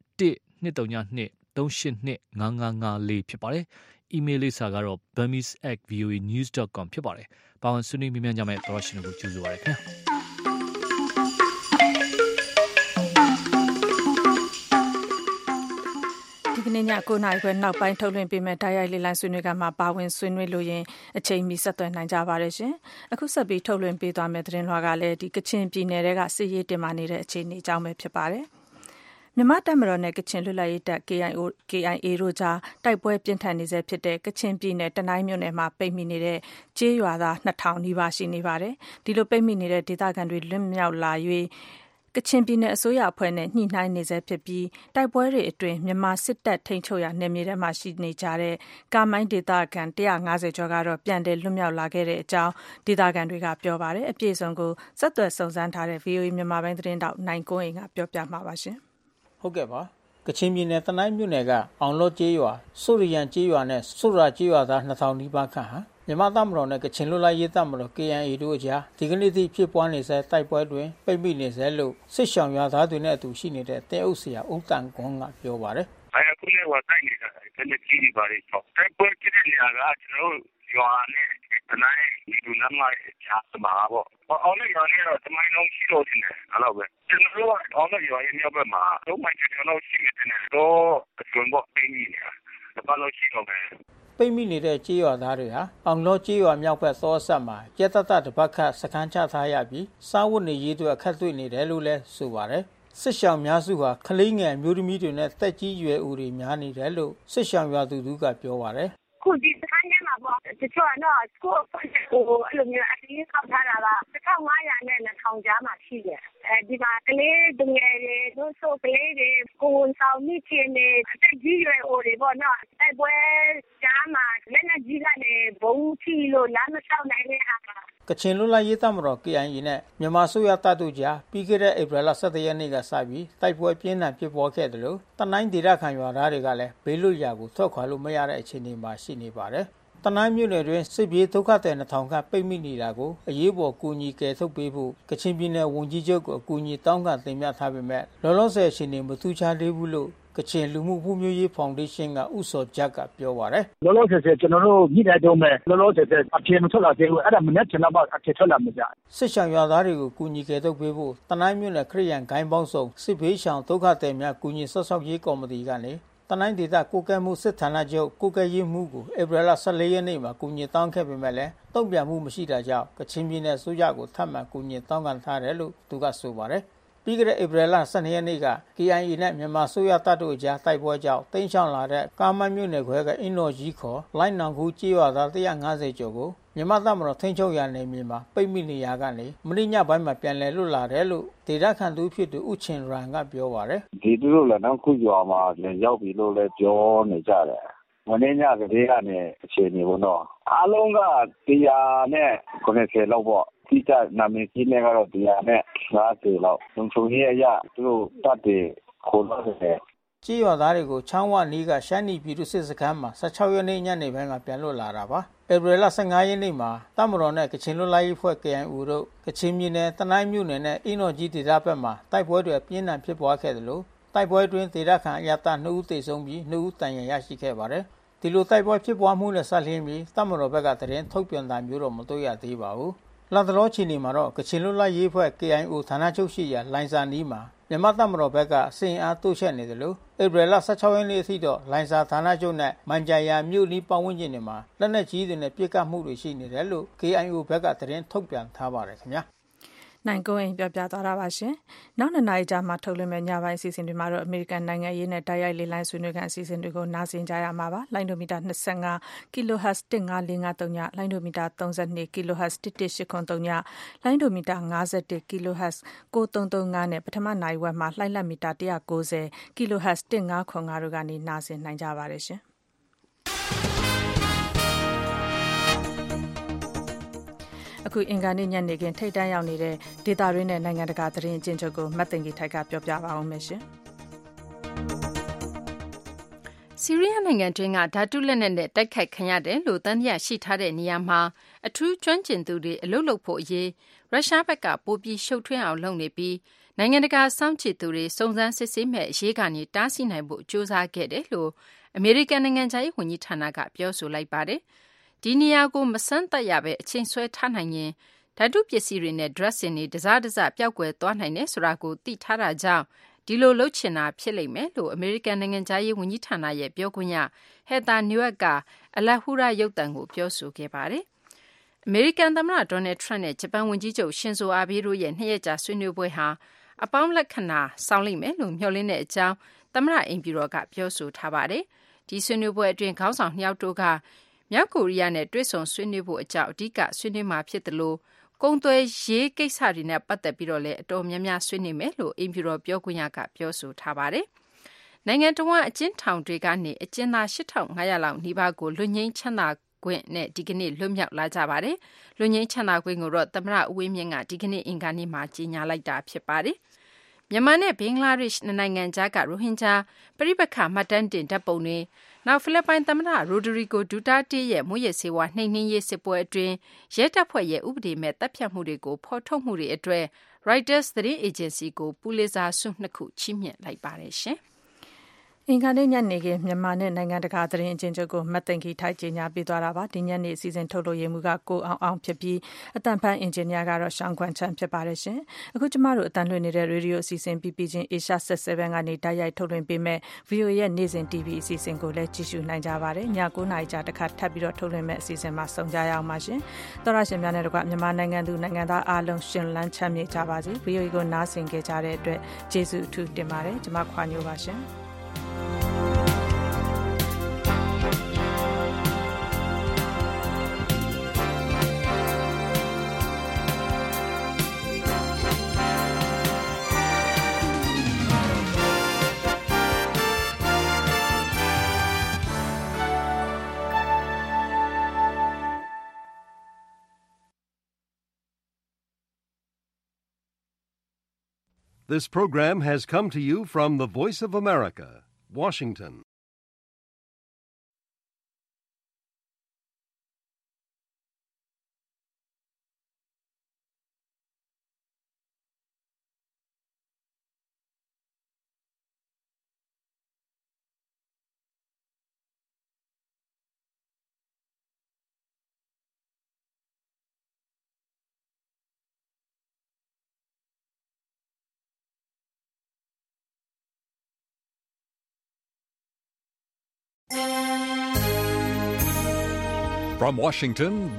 Speaker 5: 1-202-382-5554ဖြစ်ပါတယ်။ အီးမေးလ်လိပ်စာကတော့ burmese@voanews.com ဖြစ်ပါတယ်။ပါဝင်ဆွေးနွေးမြင်ကြမယ့်သောရရှင်တွေကိုကြိုဆိုပါရစေခင်ဗျာ။
Speaker 1: ဒီကနေ့ည9:00 နာရီခွဲနောက်ပိုင်းထုတ်လွှင့်ပေးမယ့်တိုက်ရိုက်လေ့လာဆွေးနွေးကမှာပါဝင်ဆွေးနွေးလို့ရင်အချိန်မီဆက်သွယ်နိုင်ကြပါတယ်ရှင်။အခုဆက်ပြီးထုတ်လွှင့်ပေးသွားမယ့်သတင်းလွှာကလည်းဒီကချင်ပြည်နယ်ကစစ်ရေးတင်မာနေတဲ့အခြေအနေအကြောင်းပဲဖြစ်ပါတယ်။မြန်မာတပ်မတော်နဲ့ကချင်လွတ်လပ်ရေးတပ် KIA တို့ကြားတိုက်ပွဲပြင်းထန်နေဆဲဖြစ်တဲ့ကချင်ပြည်နယ်တနိုင်းမြို့နယ်မှာပိတ်မိနေတဲ့ကျေးရွာသား2000နီးပါးရှိနေပါတယ်။ဒီလိုပိတ်မိနေတဲ့ဒေသခံတွေလွတ်မြောက်လာ၍ကချင်ပြည်နယ်အစိုးရအဖွဲ့နဲ့ညှိနှိုင်းနေဆဲဖြစ်ပြီးတိုက်ပွဲတွေအတွင်းမြန်မာစစ်တပ်ထိန်းချုပ်ရာနယ်မြေထဲမှာရှိနေကြတဲ့ကာမိုင်းဒေသခံ150ကျော်ကတော့ပြန်လည်လွတ်မြောက်လာခဲ့တဲ့အကြောင်းဒေသခံတွေကပြောပါတယ်။အပြည့်အစုံကိုဆက်သွယ်စုံစမ်းထားတဲ့ VOA မြန်မာပိုင်းသတင်းတောက်နိုင်ကွန်းအိမ်ကပြောပြမှာပါရှင်
Speaker 11: ။ဟုတ်ကဲ့ပါကချင်ပြည်နယ်တနိုင်းမြို့နယ်ကအောင်လောကျေးရွာစုရရန်ကျေးရွာနဲ့စုရာကျေးရွာသား2000နီးပါးခန့်ဟာမြန်မာတပ်မတော်နဲ့ကချင်လွတ်လပ်ရေးတပ်မတော် KIA တို့အကြားဒီကနေ့ထိဖြစ်ပွားနေဆဲတိုက်ပွဲတွင်ပိတ်မိနေဆဲလို့စစ်ရှောင်ရွာသားတွေနဲ့အတူရှိနေတဲ့တဲအုပ်ဆရာဦးတန်ကွန်းကပြောပါတယ်
Speaker 12: ။အခုလည်းဝတ်တိုင်းနေတာတနေ့ကြီးနေပါလေ။တိုက်ပွဲဖြစ်တဲ့နေရာကကျွန်တော်ရွာနဲ့တနိုင်းဒီလူလမ်းမကြားမှာပေါ့။အောင်လည်းရွာနဲ့တော့တမိုင်းလုံးရှိလို့တင်တယ်အဲ့လိုပဲ။ကျွန်တော်ကအောင်လည်းရွာရဲ့မြောက်ဘက်မှာတော့မှကျွန်တော်ရှိနေတယ်တော့အစွန်ပေါ့ပိတ်မိနေတာ။ဘာလို့ရှိတော့ပဲ
Speaker 11: ပိတ်မိနေတဲ့ကြေးရွာသားတွေဟာအောင်လောကြေးရွာမြောက်ဘက်သောဆက်မှာကျက်တတတပတ်ခတ်စခန်းချထားရပြီးစားဝတ်နေရေးအတွက်အခက်တွေ့နေတယ်လို့လည်းဆိုပါတယ်စစ်ရှောင်များစုဟာကလေးငယ်မျိုးသမီးတွေနဲ့တက်ကြီးရွယ်ဦးတွေများနေတယ်လို့စစ်ရှောင်ရွာသူကပြောပါတယ်
Speaker 13: ခုဒီစခန်းထဲမှာပေါ့တချို့ကတော့ကိုယ်အဲ့လိုမျိုးအရင်ခောက်ထားတာက1500နဲ့2000ကြားမှာရှိတယ်ဒီမှာကလေးတငယ်တွေတို့ဆိုကလေးတွေကိုယ်ဆောင်မိချင်းတွေတက်ကြီးရွယ်ဦးတွေပေါ့နော်တိုက်ပွဲကြားမှာလက်နက်ကြီးကနေဘုံထီလို့လမ်းမလျှောက်နိုင်တဲ့ဟာ
Speaker 11: ကချင်လွတ်လပ်ရေးတပ်မတော် KIA နဲ့မြန်မာအစိုးရတပ်တို့ကြားပြီးခဲ့တဲ့ဧပြီလ17ရက်နေ့ကစပြီးတိုက်ပွဲပြင်းထန်ဖြစ်ပွားခဲ့တယ်လို့တနိုင်းဒေသခံရွာသားတွေကလည်းဘေးလွတ်ရာကိုထွက်ခွာလို့မရတဲ့အခြေအနေမှာရှိနေပါတယ်။တနိုင်းမြို့နယ်တွင်စစ်ပြေးဒုက္ခသည်2000ခန့်ပိတ်မိနေတာကိုအရေးပေါ်ကူညီကယ်ထုတ်ပေးဖို့ကချင်ပြည်နယ်ဝန်ကြီးချုပ်ကိုအကူအညီတောင်းခံတင်ပြထားပေမဲ့လောလောဆယ်အခြေအနေမထူးခြားသေးဘူးလို့ကချင်လူမှုဖွံ့ဖြိုးရေးဖောင်ဒေးရှင်းကဦးစောဂျတ်ကပြောပါတယ်
Speaker 14: ။လောလောဆယ်ကျွန်တော်တို့ညှိနှိုင်းတုန်းပဲလောလောဆယ်အဖြေမထွက်လာသေးဘူးအဲ့ဒါမနေ့ကနောက်မှအဖြေထွက်လာမှာကြ
Speaker 11: ။စစ်ဆောင်ရွာသားတွေကိုကူညီကယ်ထုတ်ပေးဖို့တနိုင်းမြို့နယ်ခရစ်ယာန်ဂိုင်းပေါင်းစုံစစ်ဘေးရှောင်ဒုက္ခသည်များကူညီဆော့ဆောက်ရေးကော်မတီကနေတနိုင်းဒေသကိုကဲမှုစစ်ဌာနချုပ်ကိုကဲရေးမှုကိုဧပြီလ14ရက်နေ့မှာကူညီတောင်းခဲ့ပေမဲ့လည်းတုံ့ပြန်မှုမရှိတာကြောင့်ကချင်ပြည်နယ်စိုးရကိုထပ်မံကူညီတောင်းခံထားတယ်လို့သူကဆိုပါတယ်။ပြီးခဲ့တဲ့ဧပြီလ12ရက်နေ့က KIA နဲ့မြန်မာစိုးရတပ်တို့အကြားတိုက်ပွဲကြောင့်တိမ်းရှောင်လာတဲ့ကားမိုင်းမြို့နယ်ခွဲကအင်းတော်ကြီးခေါ်လိုင်းနောင်ကူကြေးရွာသား150ကျော်ကိုမြန်မာတပ်မတော်ထိန်းချုပ်ရာနယ်မြေမှာပိတ်မိနေရာကနေမနေ့ညပိုင်းမှာပြန်လည်လွတ်လာတယ်လို့ဒေသခံသူဖြစ်သူဦးချင်ရန်ကပြောပါတယ်
Speaker 10: ။ဒီသူတို့လည်းနောက်ခုရွာမှာရောက်ပြီလို့လည်းပြောနေကြတယ်။မနေ့ညကတည်းကနေအခြေအနေပေါ့နော်။အားလုံးက190လောက်ပေါ့။ဒီကနာမည်ကြီးနေကတော့150လောက်။လုံခြုံရေးအရသူတို့တပ်တွေခေါ်လာတယ်
Speaker 11: ။ကြေးရွာသားတွေကိုချောင်းဝနီးကရှမ်းနီပြည်သူစစ်စခန်းမှာ16ရက်နေ့ညနေပိုင်းကပြန်လွတ်လာတာပါ။ဧပြီလ15ရက်နေ့မှာတပ်မတော်နဲ့ကချင်လွတ်လပ်ရေးအဖွဲ့ KIO တို့ကချင်ပြည်နယ်တနိုင်းမြို့နယ်နဲ့အင်းတော်ကြီးဒေသဘက်မှာတိုက်ပွဲတွေပြင်းထန်ဖြစ်ပွားခဲ့တယ်လို့တိုက်ပွဲတွင်ဒေသခံအရတာ2ဦးသေဆုံးပြီး2ဦးတန်ရာရရှိခဲ့ပါတယ်။ဒီလိုတိုက်ပွဲဖြစ်ပွားမှုနဲ့ဆက်လျင်းပြီးတပ်မတော်ဘက်ကတရင်ထုတ်ပြန်တာမျိုးတော့မတွေ့ရသေးပါဘူး။လတ်တလောချီနေမှာတော့ကချင်လွတ်လပ်ရေးအဖွဲ့ KIO ဌာနချုပ်ရှိရာလိုင်ဇာနီးမှာမြန်မာတပ်မတော်ဘက်ကစင်အားတိုးချက်နေတယ်လို့ဧပြီလ16ရက်နေ့အထိတော့လိုင်ဇာဌာနချုပ်နဲ့မန်ဂျာယာမြို့နီးပတ်ဝန်းကျင်တွေမှာလက်နက်ကြီးတွေနဲ့ပစ်ခတ်မှုတွေရှိနေတယ်လို့ KIO ဘက်ကသတင်းထုတ်ပြန်ထားပါတယ်ခင်ဗျာ
Speaker 1: နိုင်ကိုရင်ပြောပြသွားတာပါရှင်။နောက်2နာရီကြာမှထုတ်လွှင့်မယ့်ညပိုင်းအစီအစဉ်တွေမှာတော့အမေရိကန်နိုင်ငံရေးနဲ့တိုက်ရိုက်လေလိုင်းဆွေးနွေးခန်းအစီအစဉ်တွေကိုနားဆင်ကြရမှာပါ။လိုင်းဒိုမီတာ25 kHz 15553ညလိုင်းဒိုမီတာ32 kHz 11803ညလိုင်းဒိုမီတာ51 kHz 9335နဲ့ပထမနိုင်ဝက်မှာလှိုင်းလက်မီတာ190 kHz 1505တို့ကနေနားဆင်နိုင်ကြပါတယ်ရှင်။အခုအင်္ဂါနေ့ညနေခင်းထိတ်တန့်ရောက်နေတဲ့ဒေတာရင်းနဲ့နိုင်ငံတကာသတင်းအကျဉ်းချုပ်ကိုမတ်တင်ကြီးထိုက်ကပြောပြပါအောင်မယ်ရှင်
Speaker 2: ။ဆီးရီးယားနိုင်ငံတွင်းကဓာတုလက်နက်နဲ့တိုက်ခိုက်ခံရတယ်လို့သံသယရှိထားတဲ့နေရာမှာအထူးကျွမ်းကျင်သူတွေအလုပ်လုပ်ဖို့အရေးရုရှားဘက်ကပိုပြီးရှုပ်ထွေးအောင်လုပ်နေပြီးနိုင်ငံတကာစောင့်ကြည့်သူတွေစုံစမ်းစစ်ဆေးမဲ့အရေးကနေတားဆီးနိုင်ဖို့ကြိုးစားခဲ့တယ်လို့အမေရိကန်နိုင်ငံခြားရေးဝန်ကြီးဌာနကပြောဆိုလိုက်ပါတယ်။ဒီနေရာကိုမဆန်းသက်ရပဲအချိန်ဆွဲထားနိုင်ရင်ဓာတုပစ္စည်းတွေနဲ့ dressing တွေတစားတစပျောက်ကွယ်သွားနိုင်တယ်ဆိုတာကိုသိထားတာကြောင့်ဒီလိုလုပ်ချင်တာဖြစ်လိမ့်မယ်လို့အမေရိကန်နိုင်ငံခြားရေးဝန်ကြီးဌာနရဲ့ပြောခွင့်ရ Heather Nauert ကအလဟူရာရုပ်သံကိုပြောဆိုခဲ့ပါတယ်။အမေရိကန်သမ္မတဒေါ်နယ်ထရန့်နဲ့ဂျပန်ဝန်ကြီးချုပ်ရှင်ဇိုအာဘေးတို့ရဲ့2ရက်ကြာဆွေးနွေးပွဲဟာအပေါင်းလက္ခဏာဆောင်လိမ့်မယ်လို့မျှော်လင့်တဲ့အကြောင်းသမ္မတအိမ်ဖြူတော်ကပြောဆိုထားပါတယ်။ဒီဆွေးနွေးပွဲအတွင်းခေါင်းဆောင်2ယောက်တို့ကမြောက်ကိုရီးယားနဲ့တွေ့ဆုံဆွေးနွေးဖို့အကြောင်းအဓိကဆွေးနွေးမှာဖြစ်တယ်လို့ကုန်သွယ်ရေးကိစ္စတွေနဲ့ပတ်သက်ပြီးတော့လည်းအတော်များများဆွေးနွေးမယ်လို့အိမ်ဖြူတော်ပြောခွင့်ရကပြောဆိုထားပါတယ်။နိုင်ငံတော်အကျဉ်းထောင်တွေကနေအကျဉ်းသား8500လောက်နီးပါးကိုလွတ်ငြိမ်းချမ်းသာခွင့်နဲ့ဒီကနေ့လွတ်မြောက်လာကြပါတယ်။လွတ်ငြိမ်းချမ်းသာခွင့်ကိုတော့သမ္မတဦးဝင်းမြင့်ကဒီကနေ့အင်္ဂါနေ့မှာကြေညာလိုက်တာဖြစ်ပါတယ်။မြန်မာနဲ့ဘင်္ဂလားဒေ့ရှ်နိုင်ငံကြားကရိုဟင်ဂျာပဋိပက္ခမှတ်တမ်းတင်ဓာတ်ပုံတွေနောက်ဖိလစ်ပိုင်သမ္မတရိုဒရီဂိုဒူတာတေးရဲ့မွေးရစေဝါနှိမ်နင်းရေးစစ်ပွဲအတွင်းရဲတပ်ဖွဲ့ရဲ့ဥပဒေမဲ့တပ်ဖြတ်မှုတွေကိုဖော်ထုတ်မှုတွေအတွက် Reuters သတင်းအေဂျင်စီကိုပူလစ်ဇာဆု2ခုချီးမြှင့်လိုက်ပါတယ်ရှင်။
Speaker 1: အင်္ဂါနေ့ညနေခင်းမြန်မာနဲ့နိုင်ငံတကာသတင်းအကျဉ်းချုပ်ကိုမတ်တင်ကြီးထိုက်ကြေညာပေးသွားတာပါဒီညနေအစီအစဉ်ထုတ်လို့ရမှုကကိုအောင်ဖြစ်ပြီးအတန်ဖန်အင်ဂျင်နီယာကတော့ရှောင်းခွန်ချန်ဖြစ်ပါတယ်ရှင်အခုကျမတို့အတန်လွှင့်နေတဲ့ရေဒီယိုအစီအစဉ်ပြီးချင်း Asia 7ကနေတိုက်ရိုက်ထုတ်လွှင့်ပေးမဲ့ VOA ရဲ့နေ့စဉ် TV အစီအစဉ်ကိုလည်းကြည့်ရှုနိုင်ကြပါတယ်ည9:00နာရီကြာတစ်ခါထပ်ပြီးတော့ထုတ်လွှင့်မဲ့အစီအစဉ်မှာဆုံကြရအောင်ပါရှင်သောရရှင်များနဲ့တကွမြန်မာနိုင်ငံသူနိုင်ငံသားအားလုံးရှင်လန်းချမ်းမြေ့ကြပါစေ VOA ကိုနားဆင်ကြကြတဲ့အတွက်ကျေးဇူးအထူးတင်ပါတယ်ကျမခွာညိုပါရှင်
Speaker 15: This program has come to you from the Voice of America, Washington.
Speaker 16: From Washington,